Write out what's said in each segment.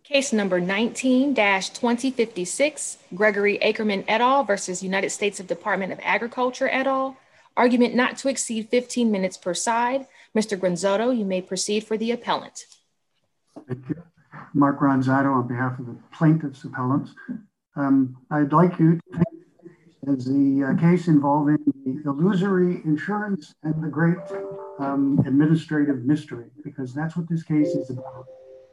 Case number 19-2056, Gregory Ackerman et al. Versus United States Department of Agriculture et al. Argument not to exceed 15 minutes per side. Mr. Granzotto, you may proceed for the appellant. Thank you. Mark Granzotto on behalf of the plaintiff's appellants. I'd like you to take as the case involving the illusory insurance and the great administrative mystery, because that's what this case is about.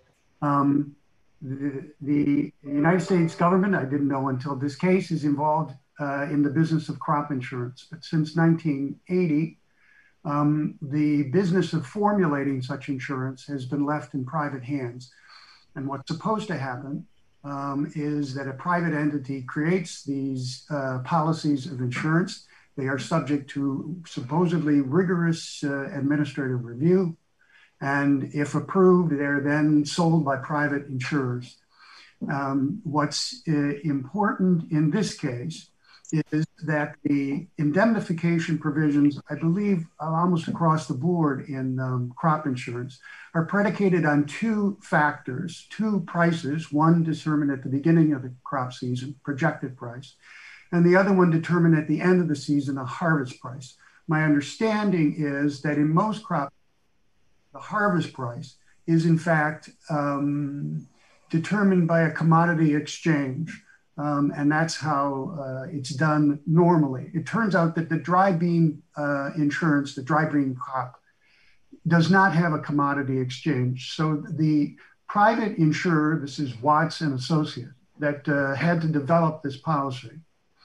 The United States government, I didn't know until this case, is involved in the business of crop insurance. But since 1980, the business of formulating such insurance has been left in private hands. And what's supposed to happen is that a private entity creates these policies of insurance. They are subject to supposedly rigorous administrative review. And if approved, they're then sold by private insurers. What's important in this case is that the indemnification provisions, I believe almost across the board in crop insurance, are predicated on two factors, two prices, one determined at the beginning of the crop season, projected price, and the other one determined at the end of the season, a harvest price. My understanding is that in most crops, the harvest price is in fact determined by a commodity exchange. And that's how it's done normally. It turns out that the dry bean insurance, the dry bean crop, does not have a commodity exchange. So the private insurer, this is Watts and Associates, that had to develop this policy,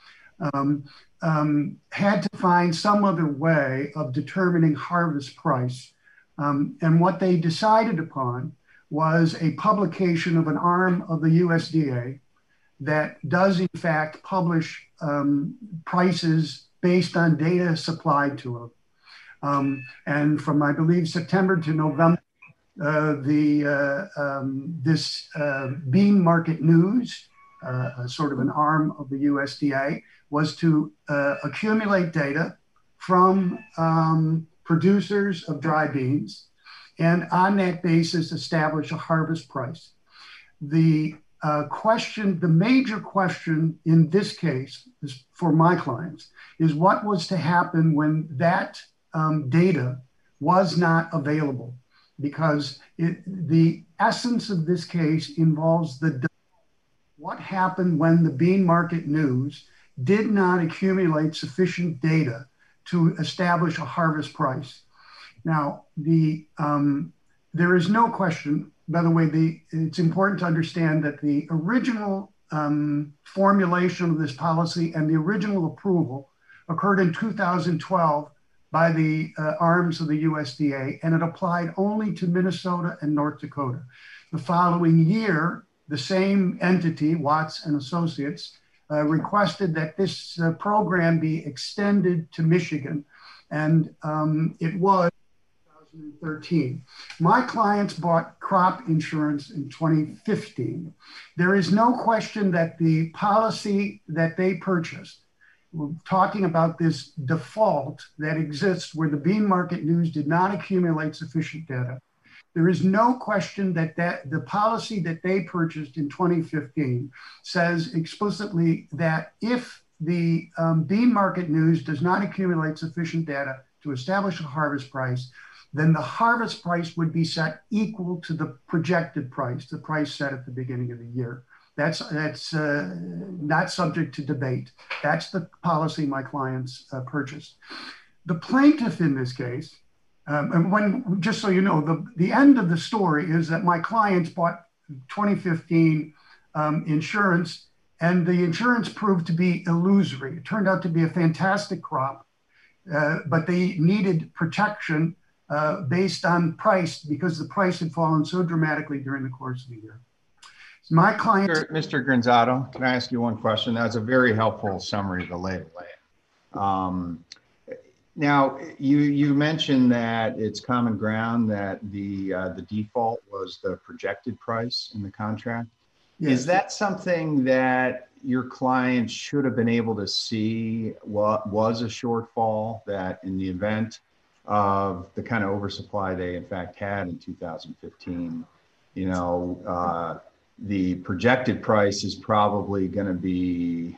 had to find some other way of determining harvest price. And what they decided upon was a publication of an arm of the USDA that does in fact publish prices based on data supplied to it. And from, I believe, September to November, this Bean Market News, sort of an arm of the USDA, was to accumulate data from producers of dry beans, and on that basis, establish a harvest price. The major question in this case is for my clients is what was to happen when that data was not available, because the essence of this case involves what happened when the Bean Market News did not accumulate sufficient data to establish a harvest price. Now, there is no question, by the way, it's important to understand that the original formulation of this policy and the original approval occurred in 2012 by the arms of the USDA, and it applied only to Minnesota and North Dakota. The following year, the same entity, Watts and Associates, requested that this program be extended to Michigan, and it was 2013. My clients bought crop insurance in 2015. There is no question that the policy that they purchased, we're talking about this default that exists where the Bean Market News did not accumulate sufficient data. There is no question that the policy that they purchased in 2015 says explicitly that if the Bean Market News does not accumulate sufficient data to establish a harvest price, then the harvest price would be set equal to the projected price, the price set at the beginning of the year. That's not subject to debate. That's the policy my clients purchased. The plaintiff in this case, and just so you know, the end of the story is that my clients bought 2015 insurance, and the insurance proved to be illusory. It turned out to be a fantastic crop, but they needed protection based on price because the price had fallen so dramatically during the course of the year. So my clients— Mr. Granzotto, can I ask you one question? That's a very helpful summary of the lay of land. Now, you mentioned that it's common ground that the default was the projected price in the contract. Yes. Is that something that your client should have been able to see what was a shortfall, that in the event of the kind of oversupply they in fact had in 2015, the projected price is probably going to be,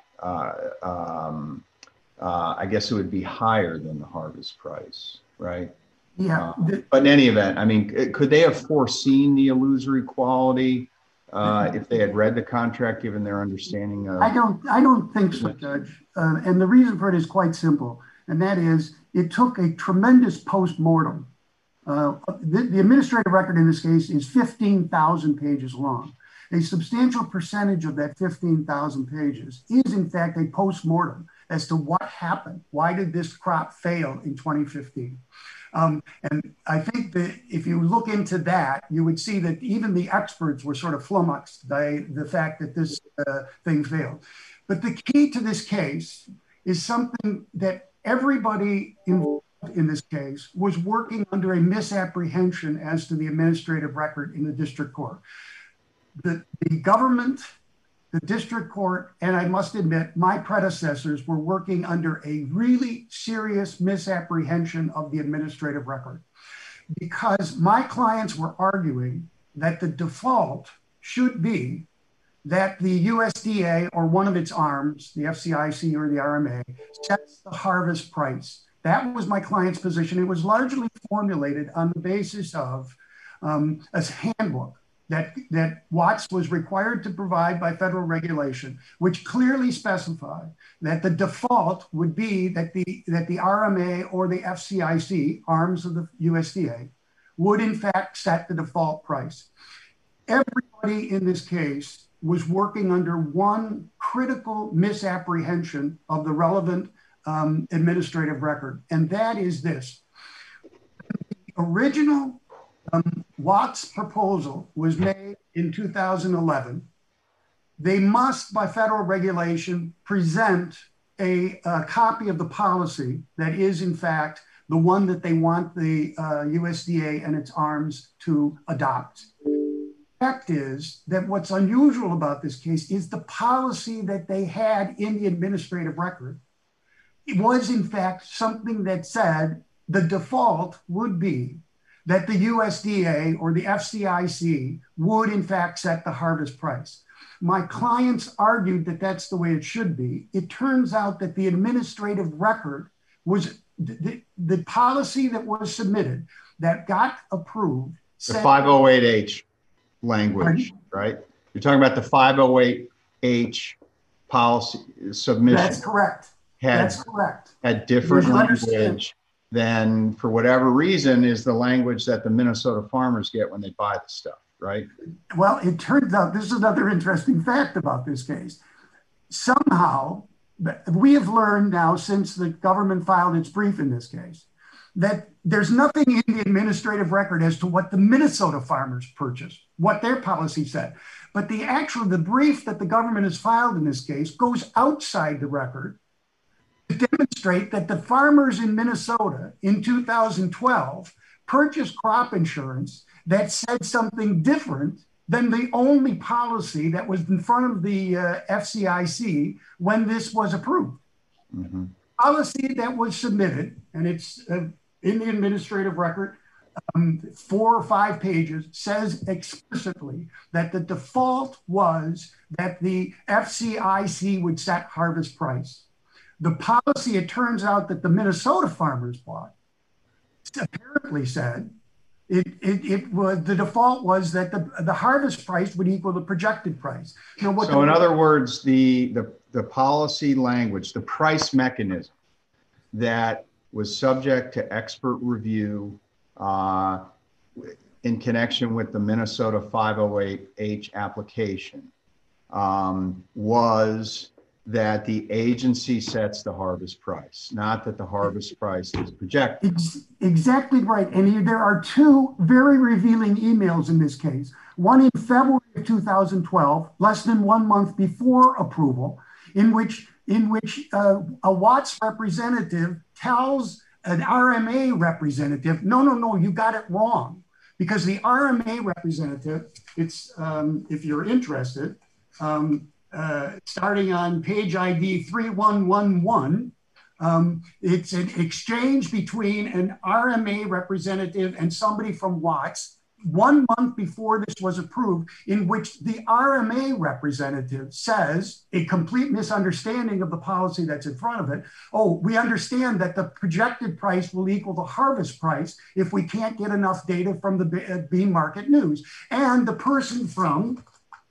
I guess it would be higher than the harvest price, right? Yeah. But in any event, I mean, could they have foreseen the illusory quality if they had read the contract, given their understanding of? I don't think so, Judge. And the reason for it is quite simple, and that is it took a tremendous post-mortem. The administrative record in this case is 15,000 pages long. A substantial percentage of that 15,000 pages is, in fact, a post-mortem as to what happened. Why did this crop fail in 2015? And I think that if you look into that, you would see that even the experts were sort of flummoxed by the fact that this thing failed. But the key to this case is something that everybody involved in this case was working under a misapprehension as to the administrative record in the district court. The government, the district court, and I must admit, my predecessors were working under a really serious misapprehension of the administrative record, because my clients were arguing that the default should be that the USDA or one of its arms, the FCIC or the RMA, sets the harvest price. That was my client's position. It was largely formulated on the basis of a handbook that Watts was required to provide by federal regulation, which clearly specified that the default would be that the RMA or the FCIC, arms of the USDA, would in fact set the default price. Everybody in this case was working under one critical misapprehension of the relevant administrative record, and that is this. The original Watts proposal was made in 2011. They must, by federal regulation, present a copy of the policy that is, in fact, the one that they want the USDA and its arms to adopt. The fact is that what's unusual about this case is the policy that they had in the administrative record. It was, in fact, something that said the default would be that the USDA or the FCIC would, in fact, set the harvest price. My clients argued that that's the way it should be. It turns out that the administrative record was the policy that was submitted that got approved. The 508H language, right? You're talking about the 508H policy submission. That's correct. That's correct. Had different language than, for whatever reason, is the language that the Minnesota farmers get when they buy the stuff, right? Well, it turns out, this is another interesting fact about this case. Somehow, we have learned now since the government filed its brief in this case, that there's nothing in the administrative record as to what the Minnesota farmers purchased, what their policy said. But the brief that the government has filed in this case goes outside the record to demonstrate that the farmers in Minnesota in 2012 purchased crop insurance that said something different than the only policy that was in front of the FCIC when this was approved. Mm-hmm. Policy that was submitted, and it's in the administrative record, 4 or 5 pages, says explicitly that the default was that the FCIC would set harvest price. The policy, it turns out, that the Minnesota farmers bought apparently said it was, the default was that the harvest price would equal the projected price. Now, so in other words, the policy language, the price mechanism that was subject to expert review in connection with the Minnesota 508H application was that the agency sets the harvest price, not that the harvest price is projected. Exactly right. And there are 2 very revealing emails in this case. One in February of 2012, less than 1 month before approval, in which a Watts representative tells an RMA representative, no, you got it wrong. Because the RMA representative, it's if you're interested, starting on page ID 3111, it's an exchange between an RMA representative and somebody from Watts 1 month before this was approved, in which the RMA representative says a complete misunderstanding of the policy that's in front of it. Oh, we understand that the projected price will equal the harvest price if we can't get enough data from the bean market news. And the person from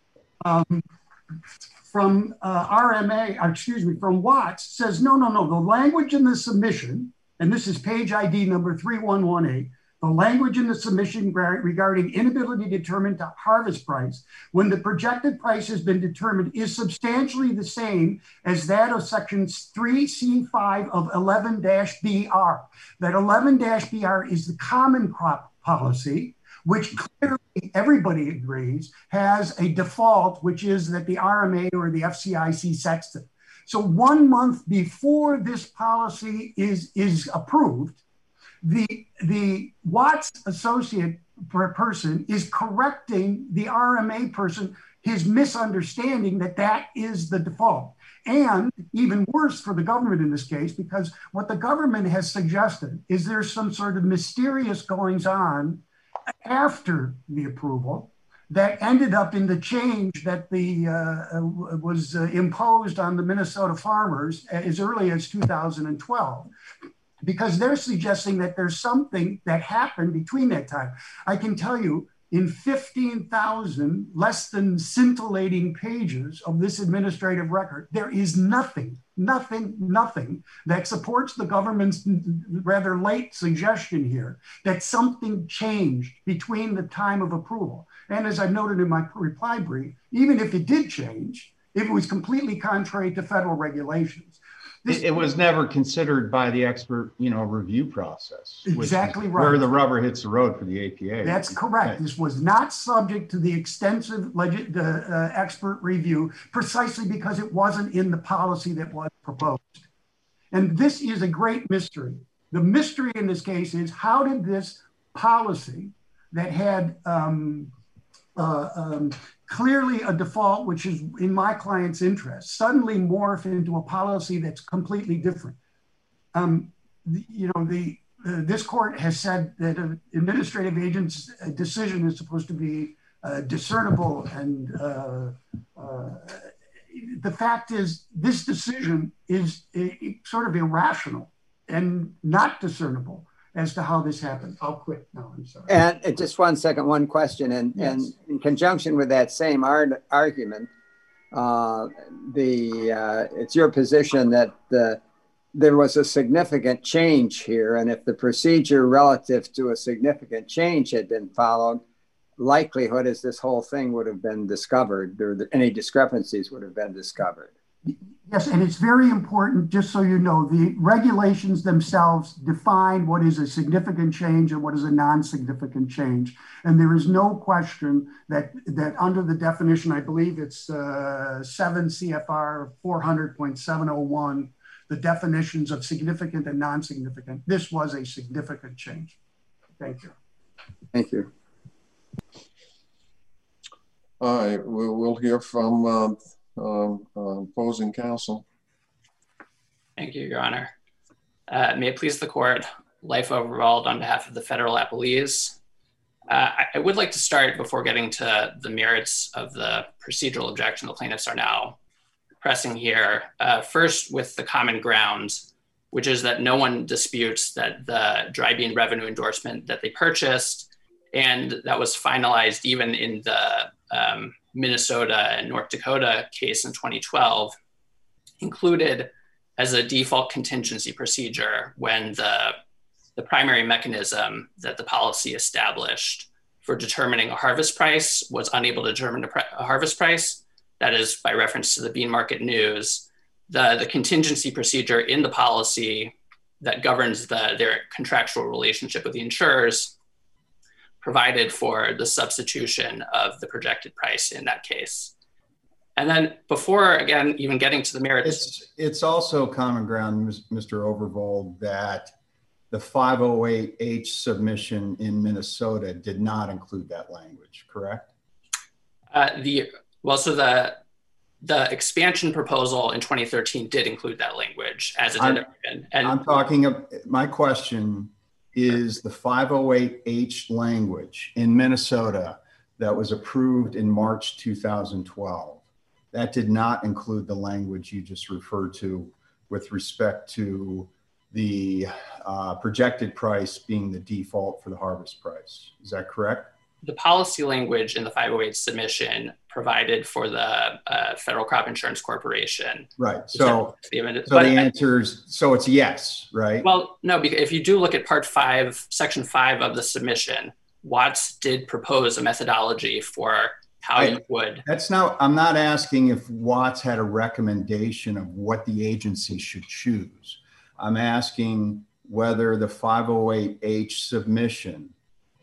Watts says, no, the language in the submission, and this is page ID number 3118, the language in the submission regarding inability to determine the harvest price when the projected price has been determined is substantially the same as that of section 3C5 of 11-BR. That 11-BR is the common crop policy, which clearly everybody agrees has a default, which is that the RMA or the FCIC sets it. So 1 month before this policy is approved, the Watts associate person is correcting the RMA person, his misunderstanding that is the default. And even worse for the government in this case, because what the government has suggested is there's some sort of mysterious goings on after the approval that ended up in the change that was imposed on the Minnesota farmers as early as 2012. Because they're suggesting that there's something that happened between that time. I can tell you, in 15,000 less than scintillating pages of this administrative record, there is nothing that supports the government's rather late suggestion here that something changed between the time of approval. And as I've noted in my reply brief, even if it did change, it was completely contrary to federal regulations. It was never considered by the expert, review process. Exactly right. Where the rubber hits the road for the APA. That's correct. Okay. This was not subject to the extensive expert review precisely because it wasn't in the policy that was proposed. And this is a great mystery. The mystery in this case is how did this policy that had clearly a default, which is in my client's interest, suddenly morph into a policy that's completely different. This court has said that an administrative agent's decision is supposed to be discernible, and the fact is this decision is sort of irrational and not discernible as to how this happened. I'll quit now, I'm sorry. And just 1 second, one question. And in conjunction with that same argument, it's your position that there was a significant change here. And if the procedure relative to a significant change had been followed, likelihood is this whole thing would have been discovered, or any discrepancies would have been discovered. Yes, and it's very important, just so you know, the regulations themselves define what is a significant change and what is a non-significant change. And there is no question that under the definition, I believe it's 7 CFR 400.701, the definitions of significant and non-significant, this was a significant change. Thank you. Thank you. All right, we'll hear from opposing counsel. Thank you, Your Honor. May it please the court, Leif Overvald on behalf of the federal appellees. I would like to start before getting to the merits of the procedural objection the plaintiffs are now pressing here. First with the common ground, which is that no one disputes that the dry bean revenue endorsement that they purchased and that was finalized even in the Minnesota and North Dakota case in 2012 included as a default contingency procedure when the primary mechanism that the policy established for determining a harvest price was unable to determine a harvest price. That is by reference to the bean market news. The contingency procedure in the policy that governs their contractual relationship with the insurers provided for the substitution of the projected price in that case. And then before, again, even getting to the merits. It's also common ground, Mr. Overvald, that the 508H submission in Minnesota did not include that language, correct? The expansion proposal in 2013 did include that language as it did. My question is the 508H language in Minnesota that was approved in March 2012. That did not include the language you just referred to with respect to the projected price being the default for the harvest price. Is that correct? The policy language in the 508 submission provided for the Federal Crop Insurance Corporation. Right. So the answer is, so it's yes, right? Well, no, because if you do look at Part 5, Section 5 of the submission, Watts did propose a methodology for how you would. That's not, I'm not asking if Watts had a recommendation of what the agency should choose. I'm asking whether the 508H submission,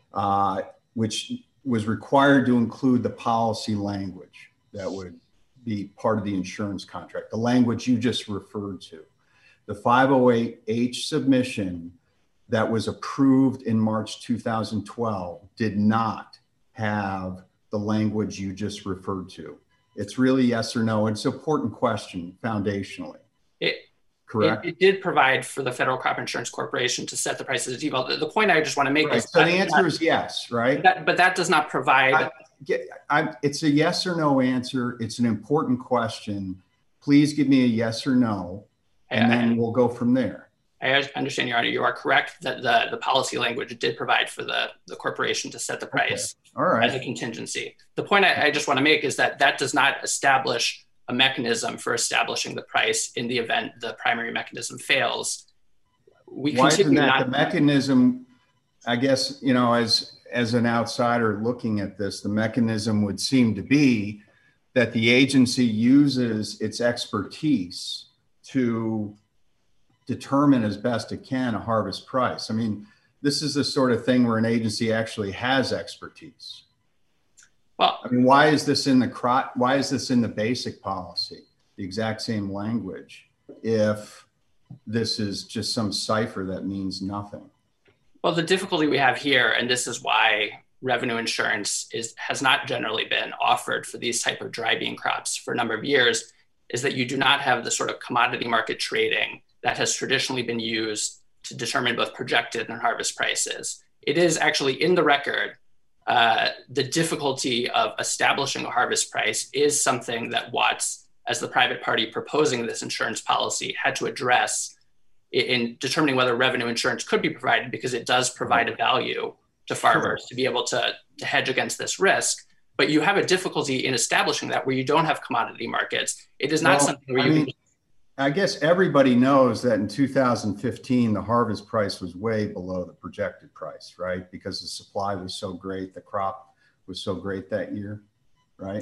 which was required to include the policy language that would be part of the insurance contract, the language you just referred to. The 508H submission that was approved in March 2012 did not have the language you just referred to. It's really yes or no. It's an important question foundationally. Correct. It did provide for the Federal Crop Insurance Corporation to set the prices of default. The point I just want to make is so the answer is yes, right? But that does not provide. It's a yes or no answer. It's an important question. Please give me a yes or no, and then we'll go from there. I understand, Your Honor. You are correct that the policy language did provide for the corporation to set the price as a contingency. The point I just want to make is that does not establish a mechanism for establishing the price in the event the primary mechanism fails. Why isn't that the mechanism? I guess, you know, as an outsider looking at this, the mechanism would seem to be that the agency uses its expertise to determine as best it can a harvest price. I mean, this is the sort of thing where an agency actually has expertise. Well, I mean, why is this in the basic policy, the exact same language, if this is just some cipher that means nothing? Well, the difficulty we have here, and this is why revenue insurance has not generally been offered for these type of dry bean crops for a number of years, is that you do not have the sort of commodity market trading that has traditionally been used to determine both projected and harvest prices. It is actually in the record. The difficulty of establishing a harvest price is something that Watts, as the private party proposing this insurance policy, had to address in determining whether revenue insurance could be provided, because it does provide a value to farmers to be able to hedge against this risk. But you have a difficulty in establishing that where you don't have commodity markets. It is not something where I guess everybody knows that in 2015, the harvest price was way below the projected price, right? Because the supply was so great, the crop was so great that year, right?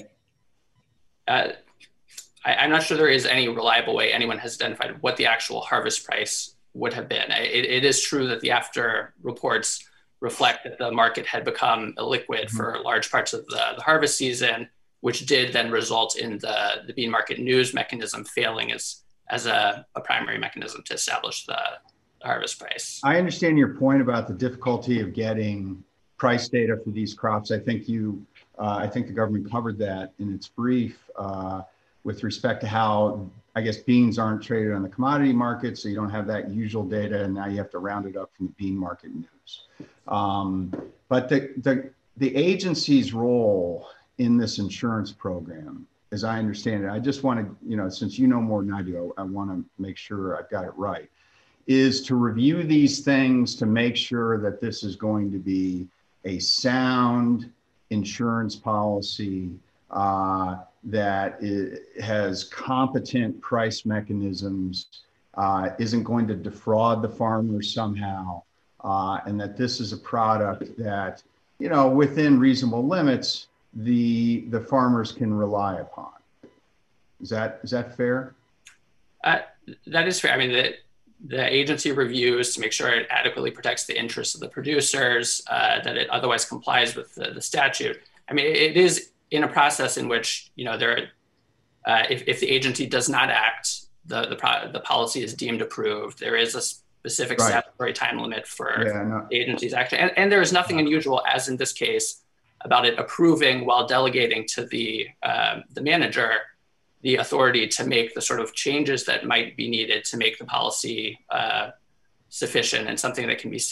I'm not sure there is any reliable way anyone has identified what the actual harvest price would have been. It is true that the after reports reflect that the market had become illiquid for large parts of the harvest season, which did then result in the bean market news mechanism failing as a primary mechanism to establish the harvest price. I understand your point about the difficulty of getting price data for these crops. I think I think the government covered that in its brief with respect to how, I guess, beans aren't traded on the commodity market, so you don't have that usual data, and now you have to round it up from the bean market news. But the agency's role in this insurance program, as I understand it, I just want to, since you know more than I do, I want to make sure I've got it right, is to review these things to make sure that this is going to be a sound insurance policy that has competent price mechanisms, isn't going to defraud the farmers somehow, and that this is a product that, within reasonable limits, the farmers can rely upon. Is that fair? That is fair. I mean, the agency reviews to make sure it adequately protects the interests of the producers, that it otherwise complies with the statute. I mean, it is in a process in which, if the agency does not act, the policy is deemed approved. There is a specific statutory time limit for the agency's action. And there is nothing unusual, as in this case, about it approving while delegating to the manager the authority to make the sort of changes that might be needed to make the policy sufficient and something that can be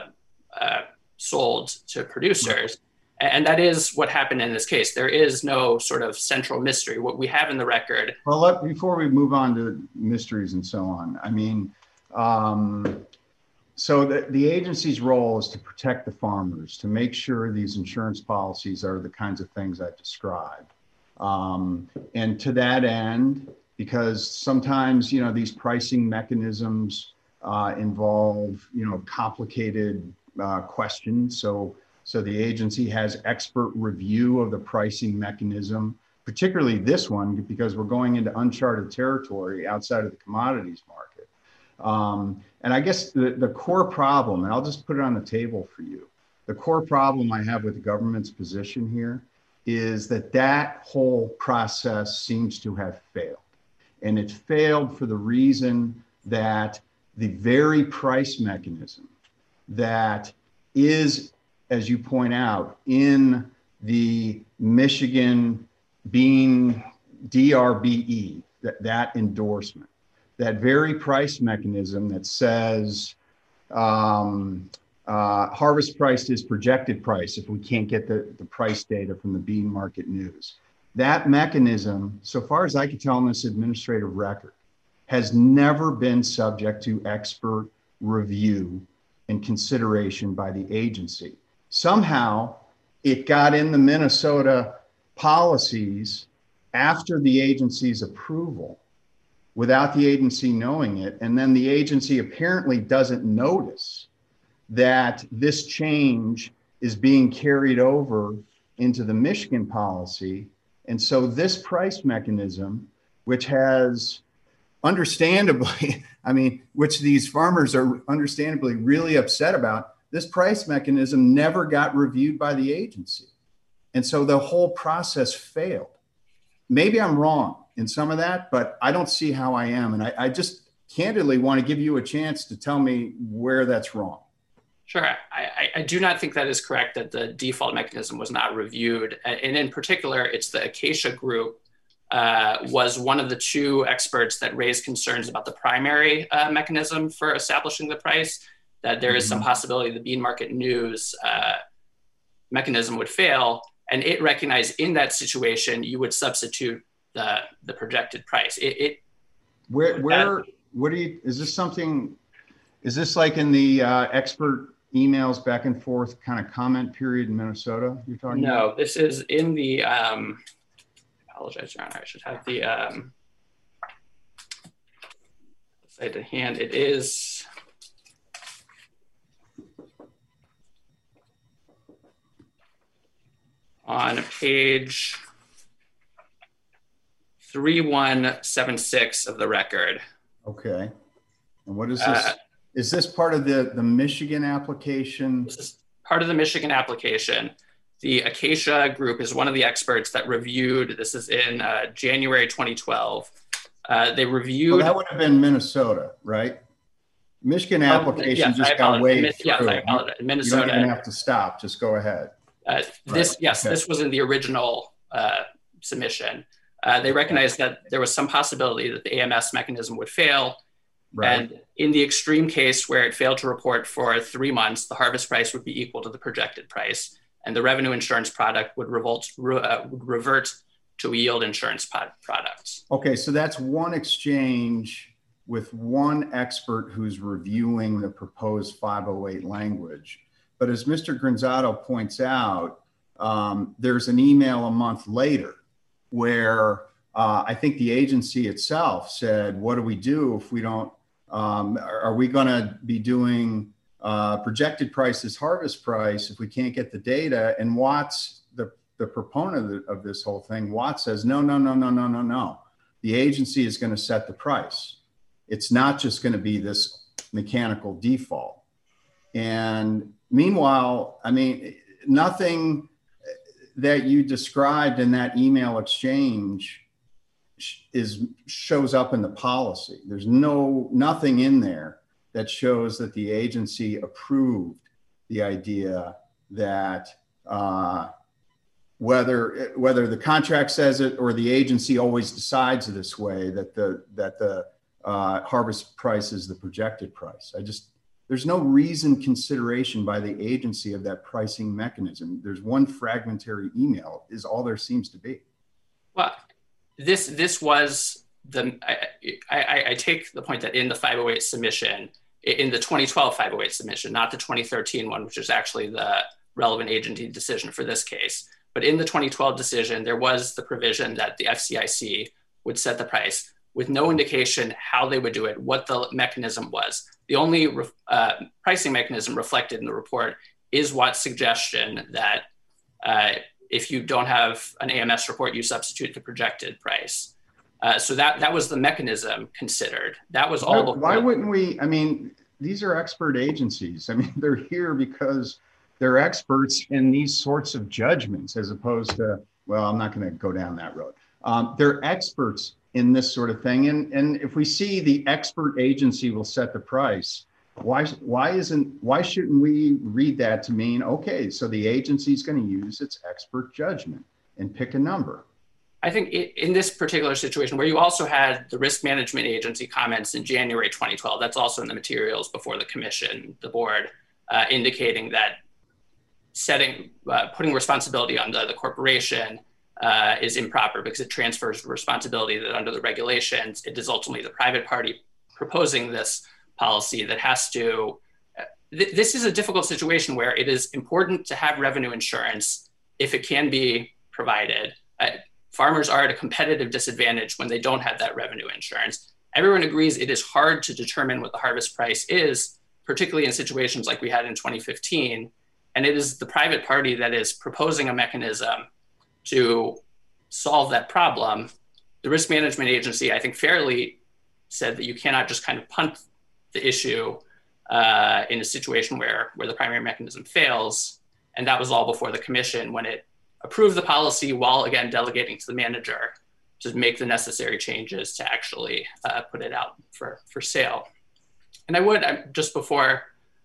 sold to producers. Right. And that is what happened in this case. There is no sort of central mystery. What we have in the record. Well, before we move on to mysteries and so on, I mean, so the agency's role is to protect the farmers, to make sure these insurance policies are the kinds of things I described. And to that end, because sometimes, these pricing mechanisms involve, complicated questions. So the agency has expert review of the pricing mechanism, particularly this one, because we're going into uncharted territory outside of the commodities market. And I guess the core problem, and I'll just put it on the table for you, the core problem I have with the government's position here is that whole process seems to have failed. And it failed for the reason that the very price mechanism that is, as you point out, in the Michigan bean DRBE, that endorsement, that very price mechanism that says harvest price is projected price if we can't get the price data from the bean market news. That mechanism, so far as I can tell in this administrative record, has never been subject to expert review and consideration by the agency. Somehow it got in the Minnesota policies after the agency's approval without the agency knowing it. And then the agency apparently doesn't notice that this change is being carried over into the Michigan policy. And so this price mechanism, which has understandably, which these farmers are understandably really upset about, this price mechanism never got reviewed by the agency. And so the whole process failed. Maybe I'm wrong in some of that, but I don't see how I am. And I just candidly want to give you a chance to tell me where that's wrong. Sure. I do not think that is correct, that the default mechanism was not reviewed. And in particular, it's the Acacia Group was one of the two experts that raised concerns about the primary mechanism for establishing the price, that there is some possibility the bean market news mechanism would fail. And it recognized in that situation, you would substitute the projected price. Is this like in the expert emails back and forth kind of comment period in Minnesota you're talking about? No, this is in the, I apologize, Your Honor, I should have the site to hand. It is on page 3176 of the record. Okay. And what is this? Is this part of the Michigan application? This is part of the Michigan application. The Acacia Group is one of the experts that reviewed, this is in January 2012. They reviewed- Well, that would have been Minnesota, right? Michigan application just got waived. Yes, I apologize. Minnesota. You don't even have to stop, just go ahead. This was in the original submission. They recognized that there was some possibility that the AMS mechanism would fail. Right. And in the extreme case where it failed to report for 3 months, the harvest price would be equal to the projected price, and the revenue insurance product would revert to a yield insurance product. Okay, so that's one exchange with one expert who's reviewing the proposed 508 language. But as Mr. Granzato points out, there's an email a month later where I think the agency itself said, what do we do if we don't, are we going to be doing projected price as harvest price if we can't get the data? And Watts, the proponent of this whole thing, Watts says, no. The agency is going to set the price. It's not just going to be this mechanical default. And meanwhile, nothing that you described in that email exchange shows up in the policy. There's nothing in there that shows that the agency approved the idea that whether the contract says it or the agency always decides this way, that the harvest price is the projected price. there's no reasoned consideration by the agency of that pricing mechanism. There's one fragmentary email is all there seems to be. Well, this was I take the point that in the 508 submission, in the 2012 508 submission, not the 2013 one, which is actually the relevant agency decision for this case. But in the 2012 decision, there was the provision that the FCIC would set the price with no indication how they would do it, what the mechanism was. The only pricing mechanism reflected in the report is Watt's suggestion that if you don't have an AMS report, you substitute the projected price. So that was the mechanism considered. That was all. Why wouldn't we? I mean, these are expert agencies. I mean, they're here because they're experts in these sorts of judgments, as opposed to, well, I'm not going to go down that road. They're experts in this sort of thing. And if we see the expert agency will set the price, why shouldn't we read that to mean, okay, so the agency is going to use its expert judgment and pick a number? I think in this particular situation where you also had the risk management agency comments in January 2012, that's also in the materials before the commission, the board, indicating that putting responsibility on the corporation is improper because it transfers responsibility that under the regulations, it is ultimately the private party proposing this policy that has to, this is a difficult situation where it is important to have revenue insurance if it can be provided. Farmers are at a competitive disadvantage when they don't have that revenue insurance. Everyone agrees it is hard to determine what the harvest price is, particularly in situations like we had in 2015. And it is the private party that is proposing a mechanism to solve that problem. The risk management agency, I think, fairly said that you cannot just kind of punt the issue in a situation where the primary mechanism fails. And that was all before the commission when it approved the policy while, again, delegating to the manager to make the necessary changes to actually put it out for sale. And I would, just before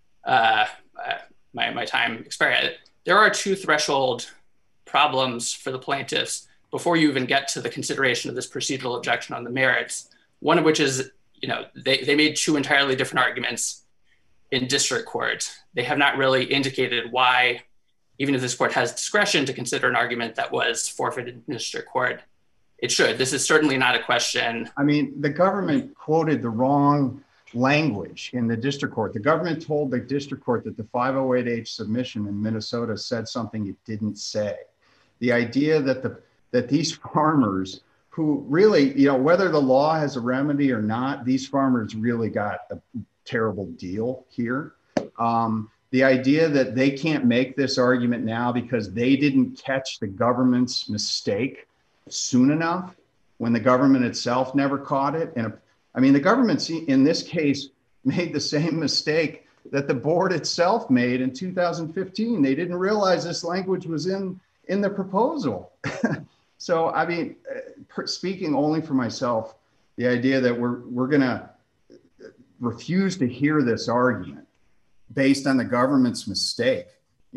my time expired, there are two threshold problems for the plaintiffs before you even get to the consideration of this procedural objection on the merits. One of which is, they made two entirely different arguments in district court. They have not really indicated why, even if this court has discretion to consider an argument that was forfeited in district court, it should. This is certainly not a question. I mean, the government quoted the wrong language in the district court. The government told the district court that the 508H submission in Minnesota said something it didn't say. The idea that these farmers who really, whether the law has a remedy or not, these farmers really got a terrible deal here. The idea that they can't make this argument now because they didn't catch the government's mistake soon enough when the government itself never caught it. And I mean, the government in this case made the same mistake that the board itself made in 2015. They didn't realize this language was in the proposal. So, I mean, speaking only for myself, the idea that we're going to refuse to hear this argument based on the government's mistake,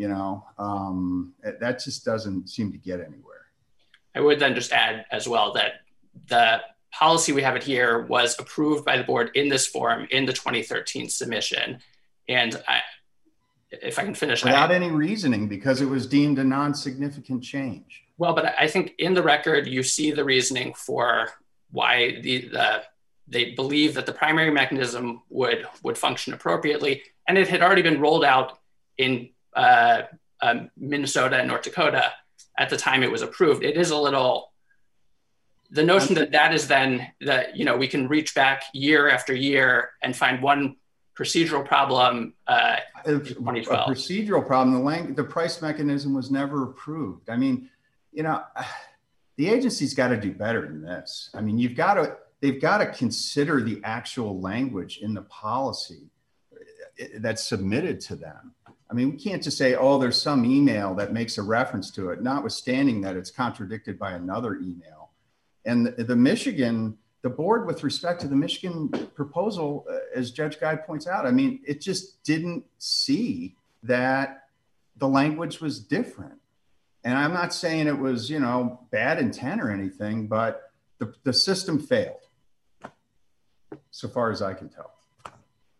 that just doesn't seem to get anywhere. I would then just add as well that the policy we have it here was approved by the board in this form in the 2013 submission. And if I can finish. Without any reasoning, because it was deemed a non-significant change. Well, but I think in the record, you see the reasoning for why they believe that the primary mechanism would function appropriately. And it had already been rolled out in Minnesota and North Dakota at the time it was approved. It is a little, the notion that is then that, we can reach back year after year and find one procedural problem in 2012. A procedural problem, the price mechanism was never approved. I mean, the agency's got to do better than this. I mean, they've got to consider the actual language in the policy that's submitted to them. I mean, we can't just say, oh, there's some email that makes a reference to it, notwithstanding that it's contradicted by another email. And the board, with respect to the Michigan proposal, as Judge Guy points out, I mean, it just didn't see that the language was different. And I'm not saying it was, bad intent or anything, but the system failed, so far as I can tell.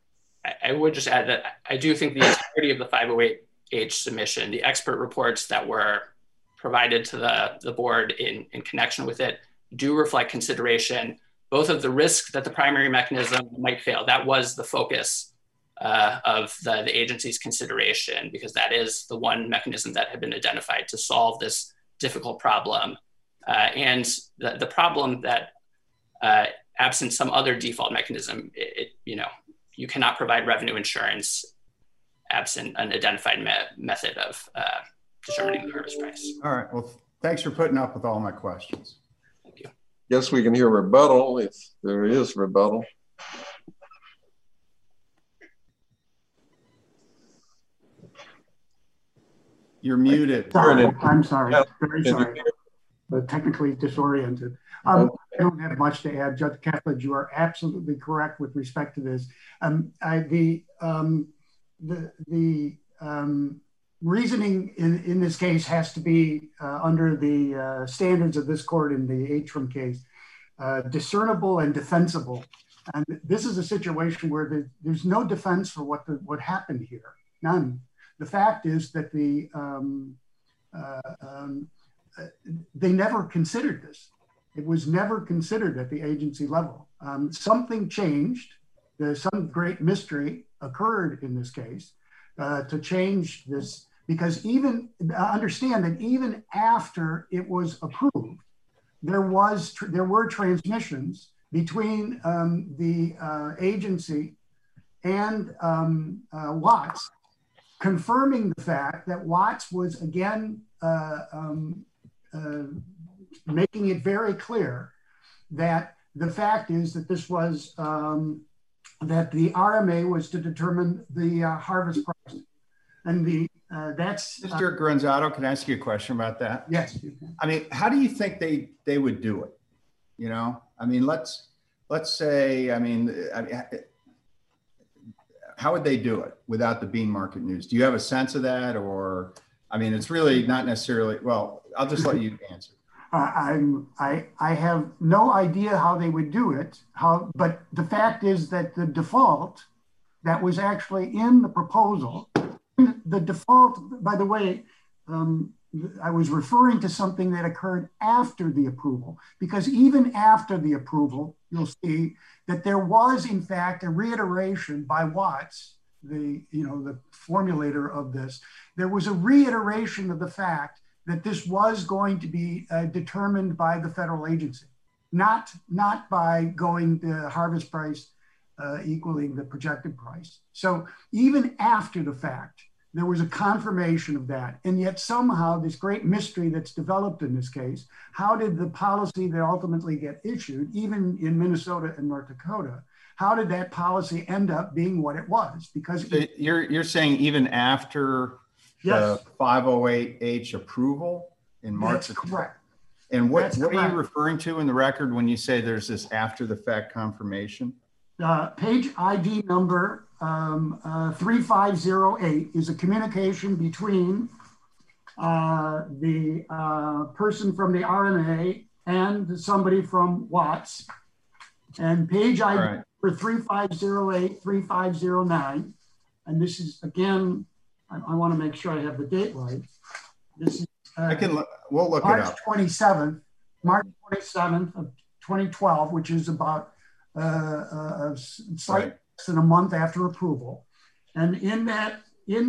I would just add that I do think the entirety of the 508H submission, the expert reports that were provided to the board in connection with it, do reflect consideration, both of the risk that the primary mechanism might fail. That was the focus of the agency's consideration, because that is the one mechanism that had been identified to solve this difficult problem. And the problem that absent some other default mechanism, you cannot provide revenue insurance absent an identified method of determining the harvest price. All right, well, thanks for putting up with all my questions. Thank you. Guess we can hear rebuttal if there is rebuttal. You're muted. Sorry, I'm sorry. Very sorry. Technically disoriented. I don't have much to add. Judge Ketledge, you are absolutely correct with respect to this. The reasoning in this case has to be under the standards of this court in the Atrim case, discernible and defensible. And this is a situation where there's no defense for what happened here, none. The fact is that they never considered this. It was never considered at the agency level. Something changed. Some great mystery occurred in this case to change this, because understand that even after it was approved, there were transmissions between the agency and Watts, confirming the fact that Watts was again making it very clear that the fact is that this was that the RMA was to determine the harvest price, and that's Mr. Granzato, can I ask you a question about that? Yes, you can. I mean, how do you think they would do it? You know, I mean, let's say, I mean, how would they do it without the Bean Market News? Do you have a sense of that? Or, I mean, it's really not necessarily, well, I'll just let you answer. I have no idea how they would do it, but the fact is that the default that was actually in the proposal, the default, by the way, I was referring to something that occurred after the approval, because even after the approval, you'll see that there was in fact a reiteration by Watts, the formulator of this. There was a reiteration of the fact that this was going to be determined by the federal agency, not by going the harvest price equaling the projected price. So even after the fact, there was a confirmation of that. And yet somehow this great mystery that's developed in this case, how did the policy that ultimately get issued, even in Minnesota and North Dakota, how did that policy end up being what it was? Because you're saying even after the 508H approval in March? That's correct. And what are you referring to in the record when you say there's this after the fact confirmation? Page ID number 3508 is a communication between the person from the RMA and somebody from Watts. And page ID for 3508, 3509. And this is, again, I want to make sure I have the date right. This is we'll look March it up. March 27th of 2012, which is about slightly less than a month after approval. And in that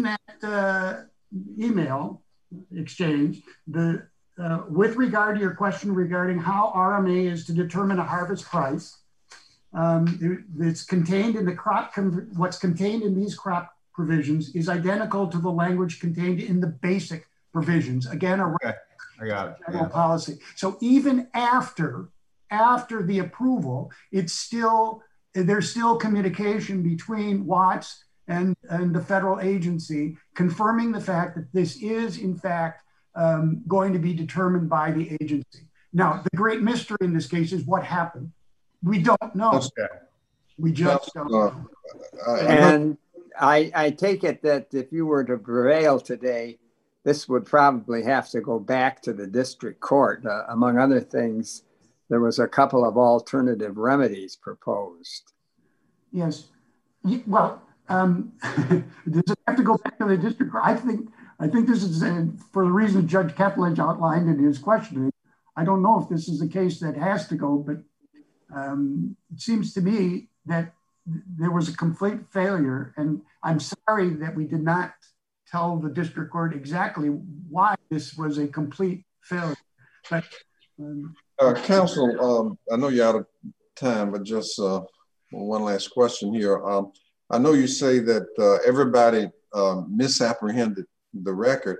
email exchange, with regard to your question regarding how RMA is to determine a harvest price, it's contained in the what's contained in these crop provisions is identical to the language contained in the basic provisions. Again, I got it. General policy. So even after the approval, there's still communication between Watts and the federal agency confirming the fact that this is in fact going to be determined by the agency. Now, the great mystery in this case is what happened. We don't know. Okay. We just don't know. And I take it that if you were to prevail today, this would probably have to go back to the district court. Among other things, there was a couple of alternative remedies proposed. Yes. Well, Does it have to go back to the district court? I think this is, for the reason Judge Ketledge outlined in his questioning. I don't know if this is a case that has to go, but it seems to me that there was a complete failure, and I'm sorry that we did not tell the district court exactly why this was a complete failure. But counsel, I know you're out of time, but just one last question here. I know you say that everybody misapprehended the record,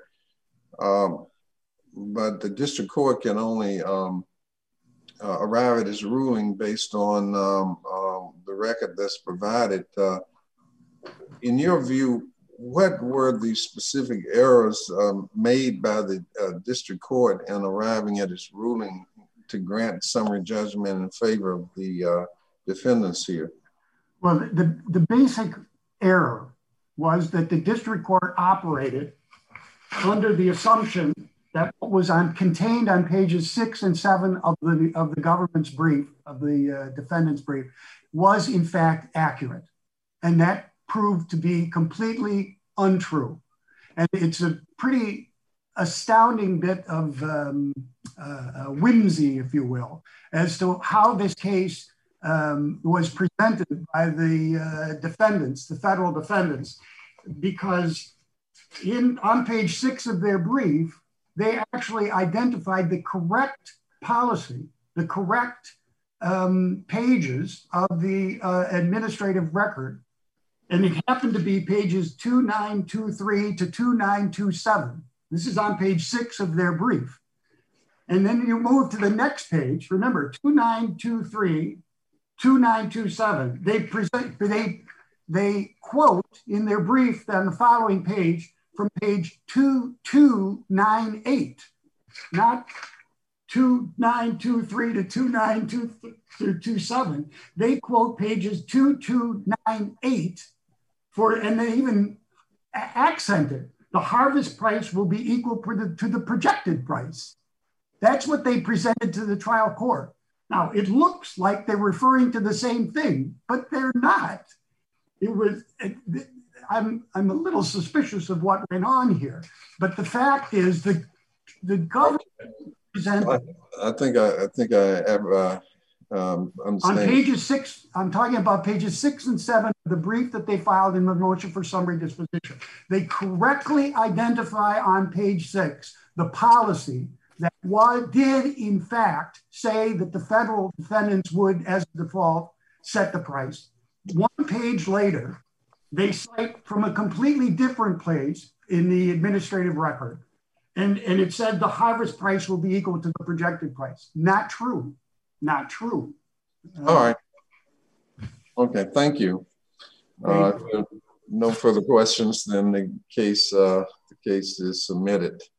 but the district court can only arrive at its ruling based on the record that's provided. In your view, what were the specific errors made by the district court in arriving at its ruling to grant summary judgment in favor of the defendants here? Well, the basic error was that the district court operated under the assumption that what was contained on pages 6 and 7 of the government's brief, of the defendant's brief, was in fact accurate. And that proved to be completely untrue. And it's a pretty astounding bit of whimsy, if you will, as to how this case was presented by the defendants, the federal defendants, because on page 6 of their brief, they actually identified the correct policy, the correct pages of the administrative record. And it happened to be pages 2923 to 2927. This is on page 6 of their brief. And then you move to the next page. Remember, 2923, 2927. They quote in their brief on the following page from page 2298, not 2923 to 2927. They quote pages 2298 and they even accented the harvest price will be equal to the projected price. That's what they presented to the trial court. Now, it looks like they're referring to the same thing, but they're not. I'm a little suspicious of what went on here, but the fact is that the government presented. I think I have on pages 6. I'm talking about pages 6 and 7 of the brief that they filed in the motion for summary disposition. They correctly identify on page 6 the policy that did in fact say that the federal defendants would, as a default, set the price. One page later, they cite from a completely different place in the administrative record. And it said the harvest price will be equal to the projected price. Not true. Not true. All right. Okay, thank you. No further questions, then the case is submitted.